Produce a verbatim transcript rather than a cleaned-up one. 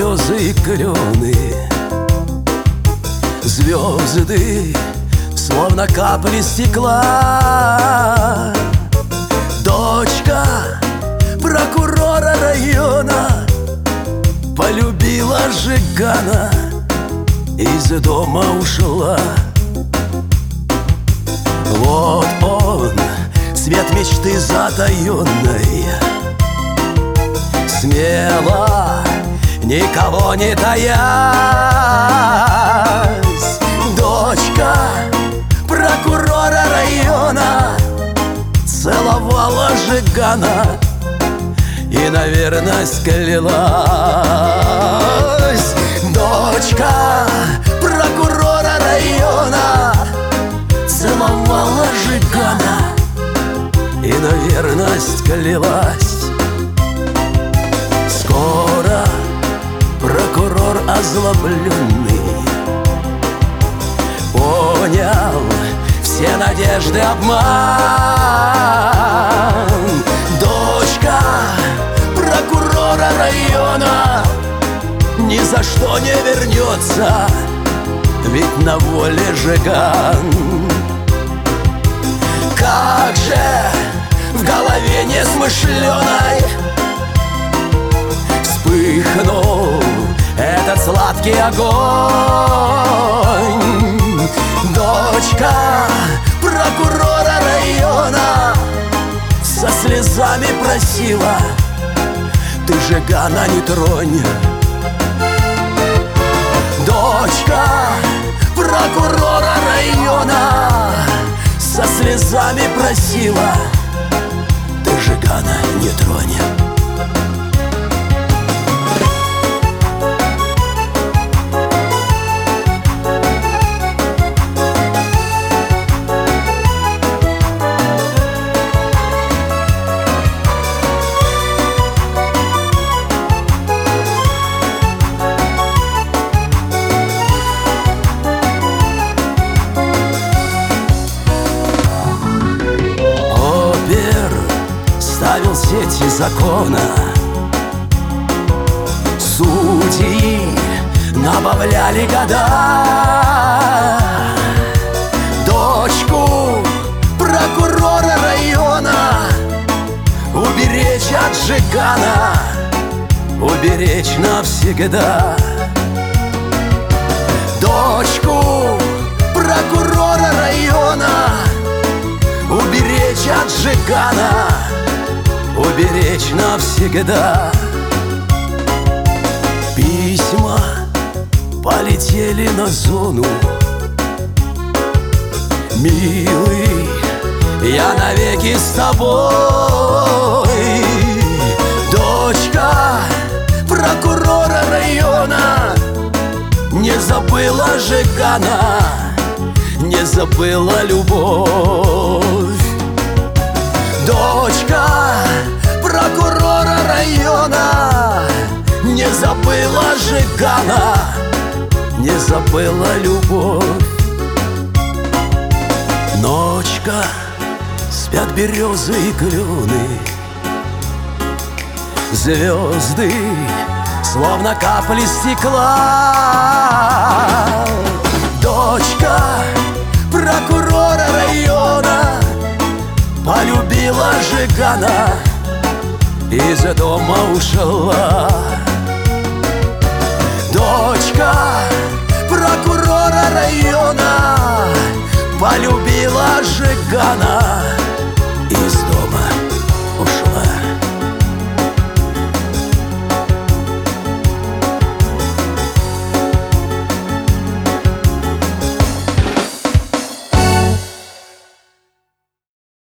березы и клены. Звезды, словно капли стекла. Дочка прокурора района полюбила жигана, из дома ушла. Вот он, свет мечты затаенной, смело, никого не таясь, дочка прокурора района целовала жигана и, наверное, клялась. Дочка прокурора района целовала жигана и, наверное, клялась. Скоро прокурор озлобленный понял все надежды обман. Дочка прокурора района ни за что не вернется, ведь на воле жиган. Как же в голове несмышленой вспыхнул этот сладкий огонь. Дочка прокурора района со слезами просила: ты жигана не тронь. Дочка прокурора района со слезами просила: ты жигана не тронь. Ставил сети закона, судьи набавляли года. Дочку прокурора района уберечь от жигана, уберечь навсегда. Дочку прокурора района уберечь от жигана, уберечь навсегда. Письма полетели на зону. Милый, я навеки с тобой. Дочка прокурора района не забыла жигана, не забыла любовь. Дочка прокурора района не забыла жигана, не забыла любовь. Ночка, спят березы и клены, звезды, словно капли стекла. Дочка прокурора района полюбила жигана, из дома ушла. Дочка прокурора района полюбила жигана,